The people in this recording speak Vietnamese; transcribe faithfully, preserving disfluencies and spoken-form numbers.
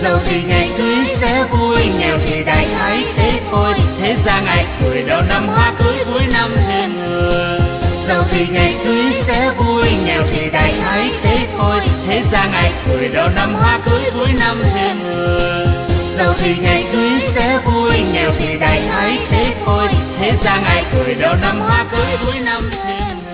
Giàu thì ngày cưới sẽ vui, nghèo thì đại ái thế thôi. Thế gian ai cười đâu năm hoa cưới cuối năm thêm người. Giàu thì ngày cưới sẽ vui, nghèo thì đại ái thế thôi. Thế gian ai cười đâu năm hoa cưới cuối năm thêm người. Giàu thì ngày cưới sẽ vui, nghèo thì đại ái thế thôi. Thế gian ai cười đâu năm hoa cưới cuối năm thêm người.